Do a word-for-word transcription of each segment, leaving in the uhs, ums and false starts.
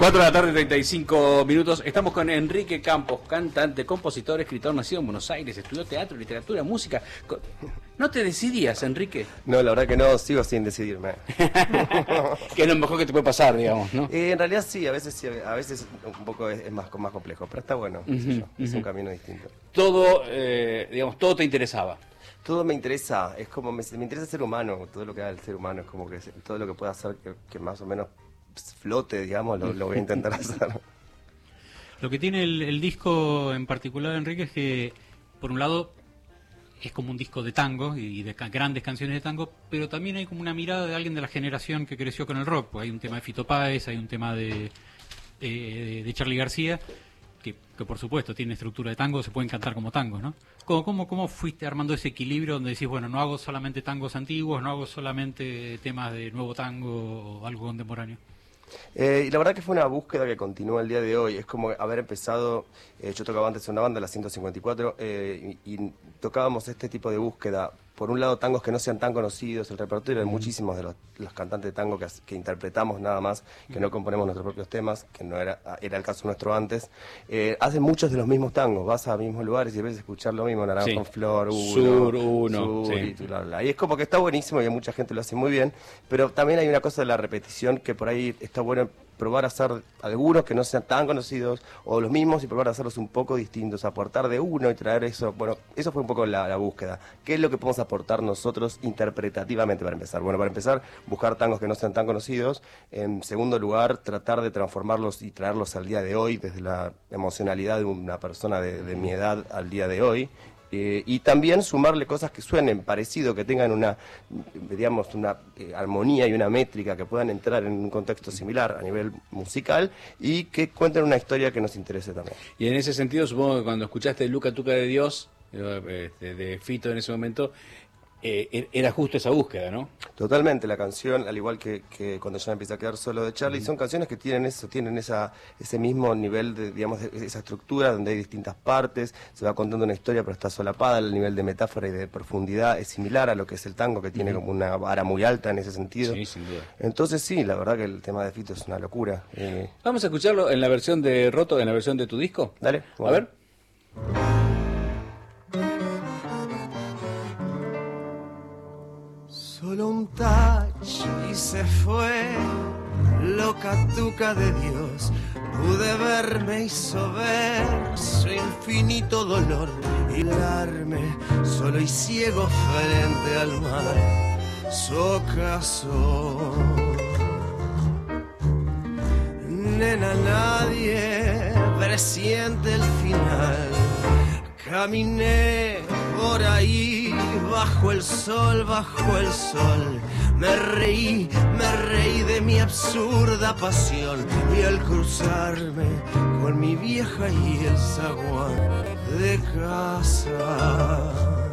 cuatro de la tarde, treinta y cinco minutos. Estamos con Enrique Campos, cantante, compositor, escritor, nacido en Buenos Aires, estudió teatro, literatura, música. ¿No te decidías, Enrique? No, la verdad que no, sigo sin decidirme. Que es lo mejor que te puede pasar, digamos, ¿no? Eh, en realidad sí, a veces sí, a veces un poco es, es más, más complejo, pero está bueno, qué sé yo, Uh-huh, es uh-huh. un camino distinto. Todo, eh, digamos, todo te interesaba. Todo me interesa, es como, me, me interesa el ser humano, todo lo que haga el ser humano, es como que todo lo que pueda hacer que, que más o menos flote, digamos, lo, lo voy a intentar hacer. Lo que tiene el, el disco en particular, Enrique, es que, por un lado, es como un disco de tango y de ca- grandes canciones de tango, pero también hay como una mirada de alguien de la generación que creció con el rock. Pues hay un tema de Fito Páez, hay un tema de, eh, de Charly García, que, que por supuesto tiene estructura de tango, se pueden cantar como tangos, ¿no? ¿Cómo, cómo, ¿Cómo fuiste armando ese equilibrio donde decís, bueno, no hago solamente tangos antiguos, no hago solamente temas de nuevo tango o algo contemporáneo? Eh, y la verdad que fue una búsqueda que continúa el día de hoy. Es como haber empezado, eh, yo tocaba antes en una banda, la ciento cincuenta y cuatro, eh, y, y tocábamos este tipo de búsqueda. Por un lado, tangos que no sean tan conocidos, el repertorio de muchísimos de los, los cantantes de tango que, que interpretamos nada más, que no componemos nuestros propios temas, que no era, era el caso nuestro antes, eh, hacen muchos de los mismos tangos. Vas a mismos lugares y ves escuchar lo mismo, Naranja Sí. con Flor, Uno, Sur, Uno, Sur, sí. y, bla, bla, bla. Y es como que está buenísimo y mucha gente lo hace muy bien, pero también hay una cosa de la repetición que por ahí está bueno probar a hacer algunos que no sean tan conocidos o los mismos y probar a hacerlos un poco distintos, aportar de uno y traer eso. Bueno, eso fue un poco la, la búsqueda. ¿Qué es lo que podemos aportar nosotros interpretativamente para empezar? Bueno, para empezar, buscar tangos que no sean tan conocidos. En segundo lugar, tratar de transformarlos y traerlos al día de hoy, desde la emocionalidad de una persona de, de mi edad al día de hoy. Eh, y también sumarle cosas que suenen parecido, que tengan una, digamos, una eh, armonía y una métrica, que puedan entrar en un contexto similar a nivel musical y que cuenten una historia que nos interese también. Y en ese sentido, supongo que cuando escuchaste Luca Tuca de Dios, eh, de, de Fito en ese momento, eh, era justo esa búsqueda, ¿no? Totalmente, la canción, al igual que, que Cuando ya me empieza a quedar solo de Charly, uh-huh. son canciones que tienen eso, tienen esa, ese mismo nivel de, digamos, de, esa estructura donde hay distintas partes, se va contando una historia pero está solapada, el nivel de metáfora y de profundidad es similar a lo que es el tango, que tiene uh-huh. como una vara muy alta en ese sentido. Sí, sin duda. Entonces sí, la verdad que el tema de Fito es una locura. Eh... Vamos a escucharlo en la versión de Roto, en la versión de tu disco. Dale. A ver. Solo un touch y se fue, loca tuca de Dios. Pude ver, me hizo ver su infinito dolor, hilarme solo y ciego frente al mar, su ocaso. Nena, nadie presiente el final. Caminé por ahí, bajo el sol, bajo el sol. Me reí, me reí de mi absurda pasión. Y al cruzarme con mi vieja y el zaguán de casa,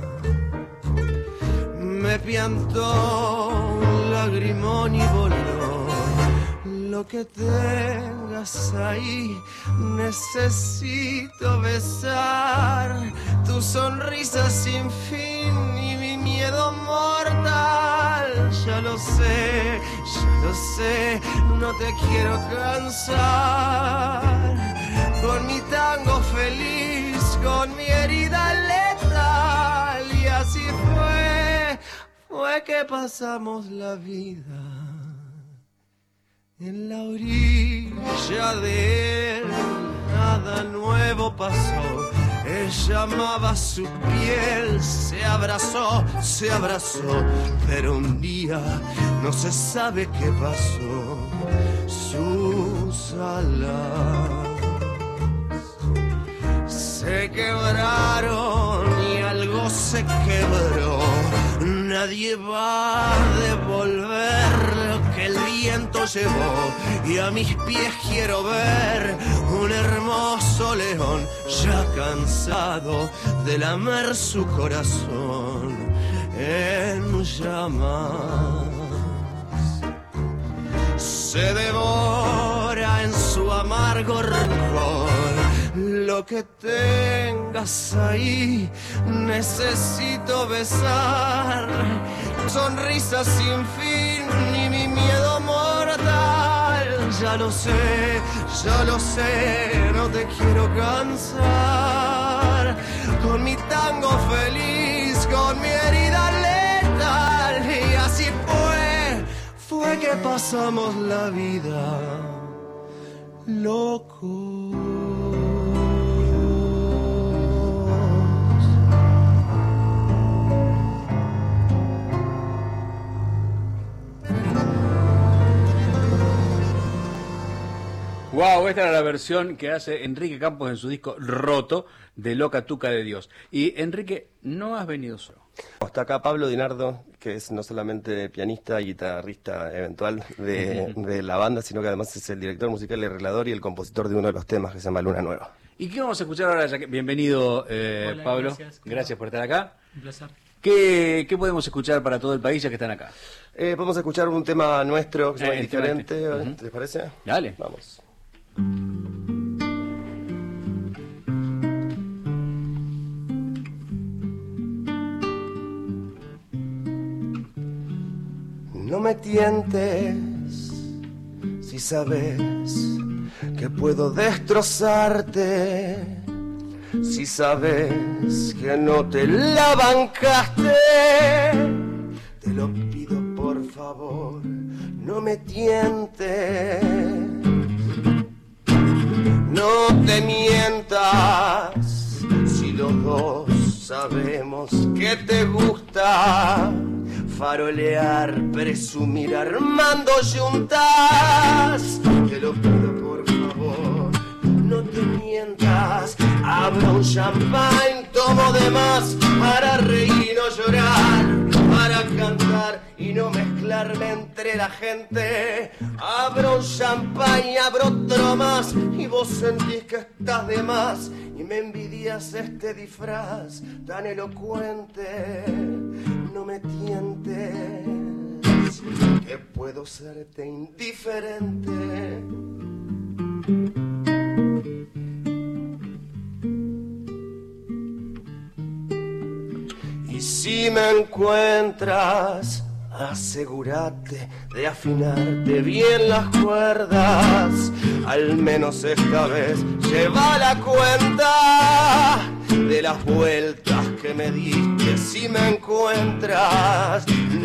me piantó un lagrimón y voló. Lo que tengas ahí, necesito besar tu sonrisa sin fin y mi miedo mortal. Ya lo sé, ya lo sé, no te quiero cansar. Con mi tango feliz, con mi herida letal. Y así fue, fue que pasamos la vida en la orilla de él. Nada nuevo pasó. Ella amaba su piel, se abrazó, se abrazó, pero un día no se sabe qué pasó. Sus alas se quebraron y algo se quebró. Nadie va a devolver lo que el viento llevó. Y a mis pies quiero ver un hermoso león, ya cansado de lamer su corazón en llamas. Se devora en su amargo rencor. Lo que tengas ahí, necesito besar. Sonrisa sin fin y mi miedo mortal. ya lo sé, ya lo sé, no te quiero cansar. Con mi tango feliz, con mi herida letal, y así fue, fue que pasamos la vida locos. Wow, esta era la versión que hace Enrique Campos en su disco Roto de Loca Tuca de Dios. Y Enrique, no has venido solo. Está acá Pablo Dinardo, que es no solamente pianista y guitarrista eventual de, de la banda, sino que además es el director musical, el arreglador y el compositor de uno de los temas que se llama Luna Nueva. ¿Y qué vamos a escuchar ahora? Ya que... Bienvenido, eh, Hola, Pablo. Gracias, gracias por estar acá. Un placer. ¿Qué, ¿Qué podemos escuchar para todo el país ya que están acá? Eh, vamos a escuchar un tema nuestro que se llama Eh, el tema Indiferente, este. Uh-huh. ¿te parece? Dale. Vamos. No me tientes si sabes que puedo destrozarte, si sabes que no te la bancaste. Te lo pido por favor, no me tientes. No te mientas si los dos sabemos que te gusta farolear, presumir, armando yuntas. Te lo pido por favor, no te mientas. Abro un champán, tomo de más para reír y no llorar, para cantar y no mezclarme entre la gente. Abro un champán y abro otro más y vos sentís que estás de más y me envidias este disfraz tan elocuente. No me tientes, que puedo serte indiferente. Y si me encuentras, asegúrate de afinarte bien las cuerdas. Al menos esta vez lleva la cuenta de las vueltas que me diste. Si me encuentras,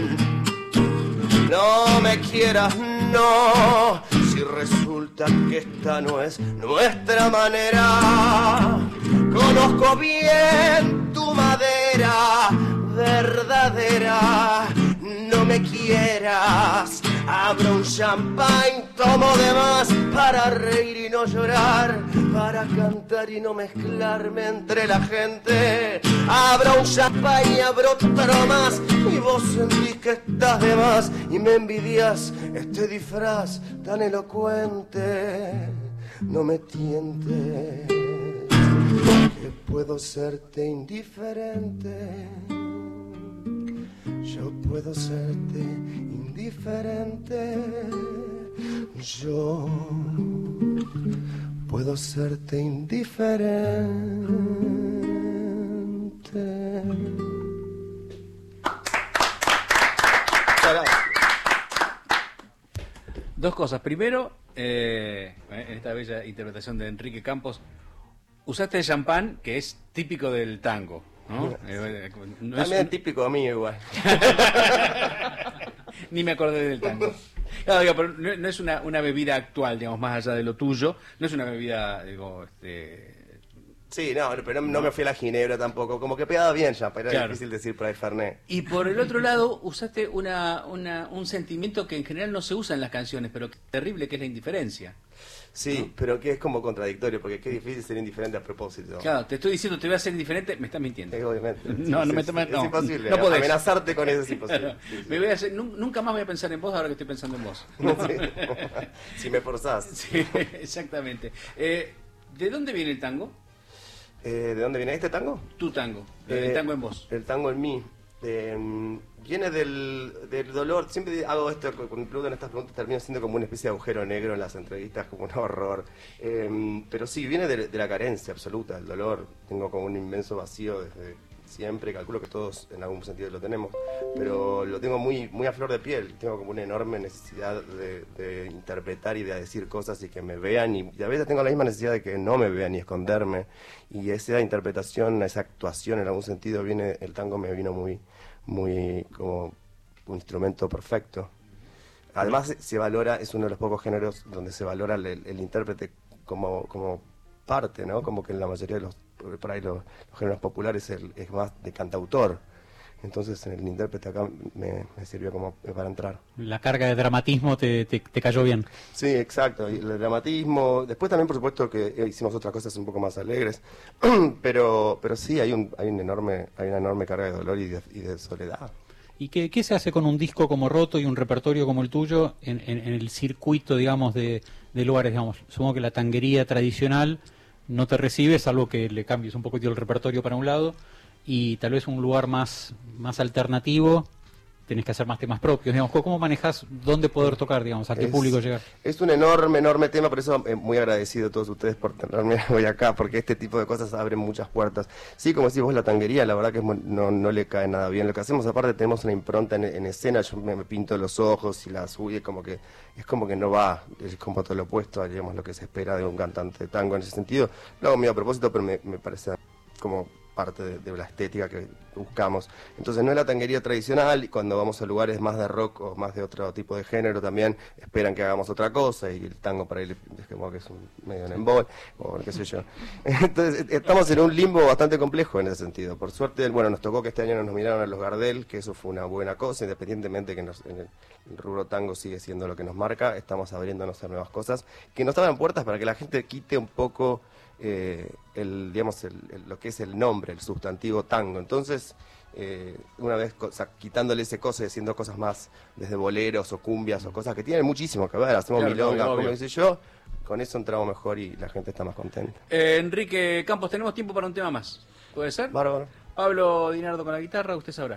no me quieras, no. Si resulta que esta no es nuestra manera, conozco bien tu madera verdadera. No me quieras, abro un champán, tomo de más para reír y no llorar, para cantar y no mezclarme entre la gente. Abro un champán y abro otro más y vos sentís que estás de más y me envidias este disfraz tan elocuente. No me tientes, que puedo serte indiferente. Yo puedo serte indiferente. Yo puedo serte indiferente. Dos cosas. Primero, eh, en esta bella interpretación de Enrique Campos, usaste el champán, que es típico del tango, ¿no? Sí. Eh, no También es es típico mío igual. Ni me acordé del tango. Claro, digo, pero no, no es una, una bebida actual, digamos, más allá de lo tuyo. No es una bebida, digo, este... Sí, no, pero no, no me fui a la ginebra tampoco. Como que pegaba bien ya, pero era Claro. difícil decir por ahí Fernet. Y por el otro lado, usaste una, una, un sentimiento que en general no se usa en las canciones, pero que es terrible, que es la indiferencia. Sí, ¿no? pero que es como contradictorio, porque qué difícil ser indiferente a propósito. Claro, te estoy diciendo, te voy a hacer indiferente, me estás mintiendo. Eh, obviamente. No, Sí, no me sí, tomas- sí, no, es imposible. no podés. Amenazarte con eso es imposible. Claro. Sí, sí. Me voy a hacer, nun- nunca más voy a pensar en vos ahora que estoy pensando en vos. Sí. Si me forzás. Sí, exactamente. Eh, ¿De dónde viene el tango? Eh, ¿De dónde viene este tango? Tu tango, Eh, el tango en vos. El tango en mí. Eh, viene del, del dolor. Siempre hago esto, cuando preguntan estas preguntas termino siendo como una especie de agujero negro en las entrevistas, como un horror. Eh, pero sí, viene de, de la carencia absoluta, del dolor. Tengo como un inmenso vacío desde siempre, calculo que todos en algún sentido lo tenemos, pero lo tengo muy muy a flor de piel, tengo como una enorme necesidad de, de interpretar y de decir cosas y que me vean, y, y a veces tengo la misma necesidad de que no me vean y esconderme, y esa interpretación, esa actuación en algún sentido viene, el tango me vino muy, muy como un instrumento perfecto. Además se valora, es uno de los pocos géneros donde se valora el, el intérprete como, como parte, ¿no? Como que en la mayoría de los, por ahí los, los géneros populares el, es más de cantautor. Entonces en el intérprete acá me, me sirvió como para entrar. La carga de dramatismo te, te, te cayó bien. Sí, exacto. Y el dramatismo. Después también, por supuesto, que hicimos otras cosas un poco más alegres. pero pero sí, hay un hay un enorme hay una enorme carga de dolor y de, y de soledad. ¿Y qué, qué se hace con un disco como Roto y un repertorio como el tuyo en, en, en el circuito, digamos, de, de lugares, digamos? Supongo que la tanguería tradicional no te recibe, salvo que le cambies un poquito el repertorio para un lado, y tal vez un lugar más, más alternativo, tenés que hacer más temas propios, digamos. ¿Cómo manejas dónde poder tocar, digamos, a qué es, público llegar? Es un enorme, enorme tema, por eso eh, muy agradecido a todos ustedes por tenerme hoy acá, porque este tipo de cosas abren muchas puertas. Sí, como decís vos, la tanguería, la verdad que es muy, no, no le cae nada bien. Lo que hacemos, aparte, tenemos una impronta en, en escena, yo me, me pinto los ojos y las uñas, como que es como que no va, es como todo lo opuesto a, digamos, lo que se espera de un cantante de tango en ese sentido. Lo hago medio a propósito, pero me, me parece como parte de, de la estética que buscamos. Entonces no es la tanguería tradicional, y cuando vamos a lugares más de rock o más de otro tipo de género también esperan que hagamos otra cosa, y el tango para él es como que es un medio un embol, o qué sé yo. Entonces estamos en un limbo bastante complejo en ese sentido. Por suerte, bueno, nos tocó que este año nos miraron a los Gardel, que eso fue una buena cosa, independientemente que nos, en el, el rubro tango sigue siendo lo que nos marca, estamos abriéndonos a nuevas cosas, que nos abran puertas para que la gente quite un poco Eh, el digamos el, el, lo que es el nombre, el sustantivo tango. Entonces eh, una vez o sea, quitándole ese coso y haciendo cosas más desde boleros o cumbias o cosas que tienen muchísimo que ver, hacemos claro, milongas, obvio, como obvio. dice yo, con eso entramos mejor y la gente está más contenta. Eh, Enrique Campos, tenemos tiempo para un tema más, ¿puede ser? Bárbaro. Pablo Dinardo con la guitarra, usted sabrá.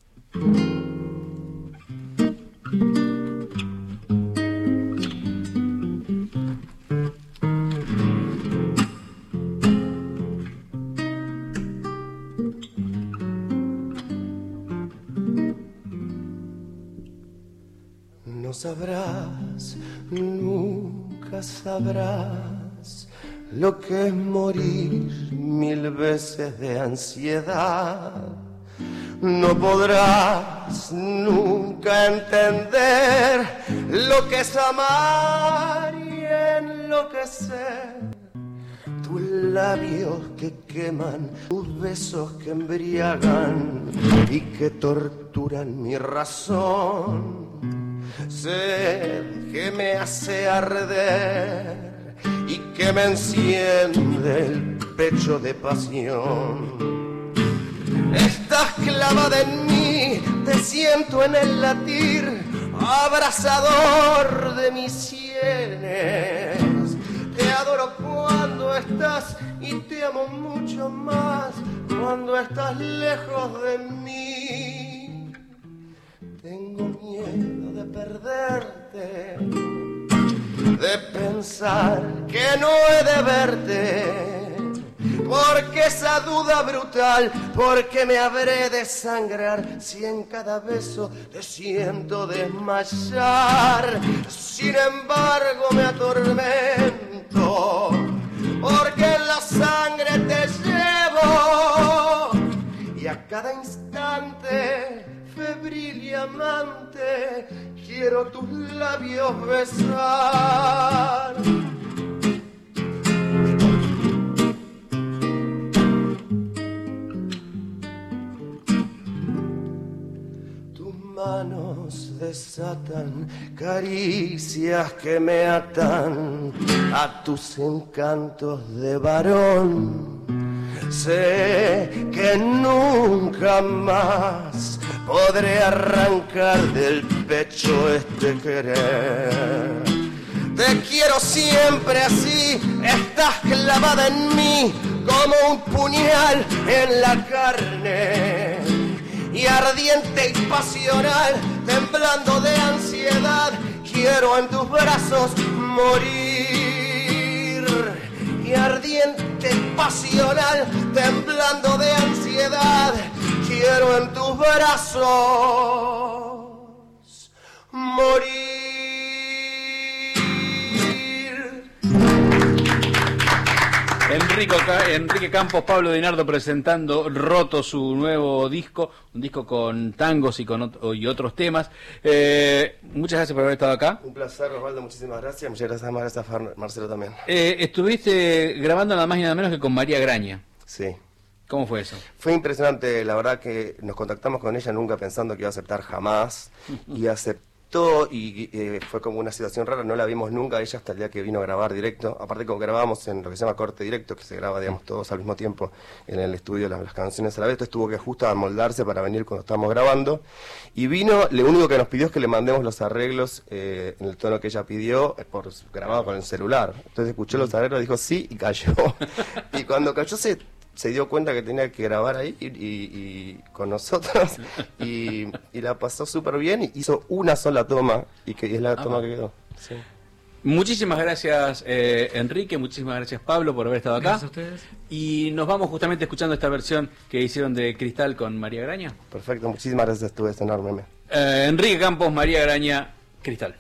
No sabrás, nunca sabrás lo que es morir mil veces de ansiedad. No podrás nunca entender lo que es amar y enloquecer. Tus labios que queman, tus besos que embriagan y que torturan mi razón. Sed que me hace arder y que me enciende el pecho de pasión. Estás clavada en mí, te siento en el latir abrasador de mis sienes. Te adoro cuando estás y te amo mucho más cuando estás lejos de mí. Tengo miedo de perderte, de pensar que no he de verte, porque esa duda brutal, porque me habré de sangrar si en cada beso te siento desmayar. Sin embargo me atormento, porque en la sangre te llevo, y a cada instante febril y amante quiero tus labios besar. Tus manos desatan caricias que me atan a tus encantos de varón. Sé que nunca más podré arrancar del pecho este querer. Te quiero siempre así, estás clavada en mí como un puñal en la carne. Y ardiente y pasional, temblando de ansiedad, quiero en tus brazos morir. Y ardiente y pasional, temblando de ansiedad, quiero en tus brazos morir. Enrico, Enrique Campos, Pablo Di Nardo presentando Roto, su nuevo disco, un disco con tangos y con ot- y otros temas. Eh, muchas gracias por haber estado acá. Un placer, Osvaldo, muchísimas gracias. Muchas gracias, más gracias a Marcelo también. Eh, estuviste grabando nada más y nada menos que con María Graña. Sí. ¿Cómo fue eso? Fue impresionante, la verdad que nos contactamos con ella nunca pensando que iba a aceptar jamás, y aceptó, y eh, fue como una situación rara, no la vimos nunca ella hasta el día que vino a grabar directo. Aparte, como grabábamos en lo que se llama corte directo, que se graba, digamos, todos al mismo tiempo en el estudio, las, las canciones a la vez, entonces tuvo que justo amoldarse para venir cuando estábamos grabando, y vino, lo único que nos pidió es que le mandemos los arreglos eh, en el tono que ella pidió, eh, por grabado con el celular. Entonces escuchó los arreglos, dijo sí, y cayó. Y cuando cayó se... se dio cuenta que tenía que grabar ahí y, y, y con nosotros y, y la pasó súper bien y hizo una sola toma y que y es la Ah, toma va. que quedó. Sí. Muchísimas gracias, eh, Enrique, muchísimas gracias, Pablo, por haber estado acá. Gracias a ustedes. Y nos vamos justamente escuchando esta versión que hicieron de Cristal con María Graña. Perfecto, muchísimas gracias, estuve es enorme. Eh, Enrique Campos, María Graña, Cristal.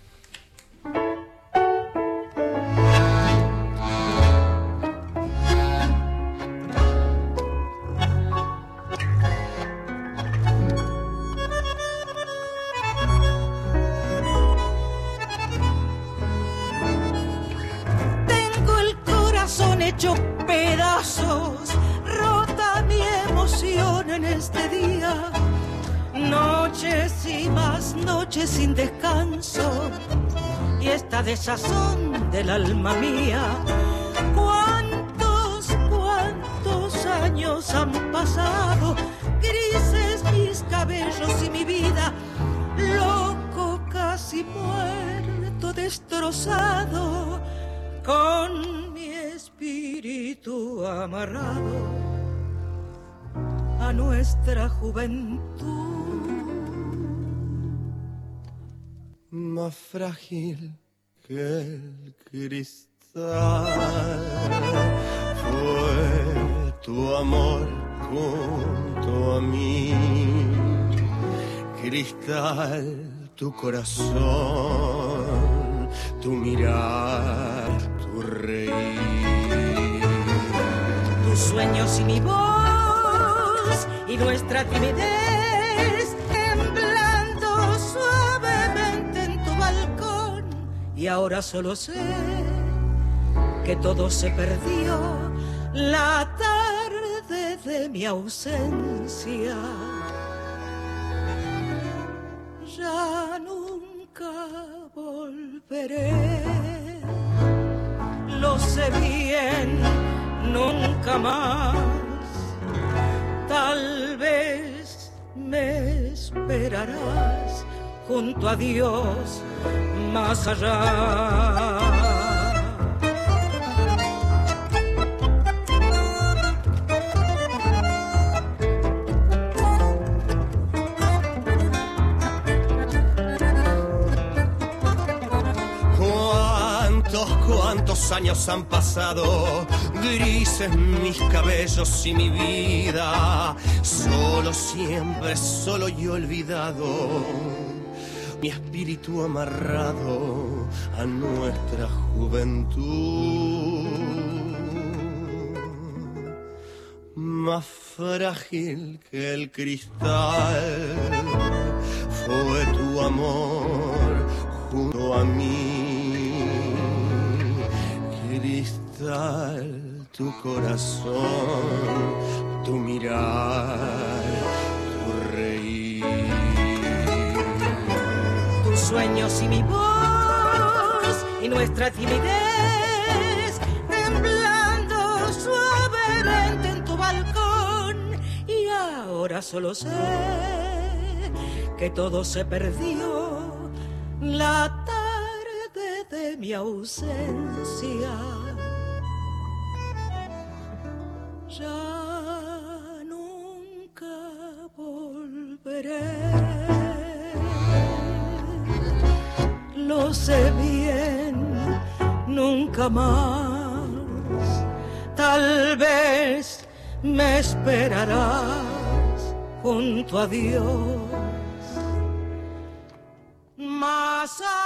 Tengo el corazón hecho pedazos, rota mi emoción en este día. Noches y más noches sin descanso, y esta desazón del alma mía. ¿Cuántos, cuántos años han pasado? Grises mis cabellos y mi vida, loco, casi muerto, destrozado, con mi espíritu amarrado a nuestra juventud. Más frágil que el cristal fue tu amor junto a mí. Cristal, tu corazón, tu mirar, tu reír. Tus sueños y mi voz y nuestra timidez, temblando suavemente en tu balcón. Y ahora solo sé que todo se perdió la tarde de mi ausencia. Ya nunca volveré, lo sé bien, nunca más. Tal vez me esperarás junto a Dios más allá. ¿Cuántos años han pasado? Grises mis cabellos y mi vida. Solo siempre, solo y olvidado. Mi espíritu amarrado a nuestra juventud. Más frágil que el cristal fue tu amor junto a mí. Cristal, tu corazón, tu mirar, tu reír. Tus sueños y mi voz y nuestra timidez, temblando suavemente en tu balcón. Y ahora solo sé que todo se perdió la tarde de mi ausencia. Ya nunca volveré, lo sé bien, nunca más. Tal vez me esperarás junto a Dios. Más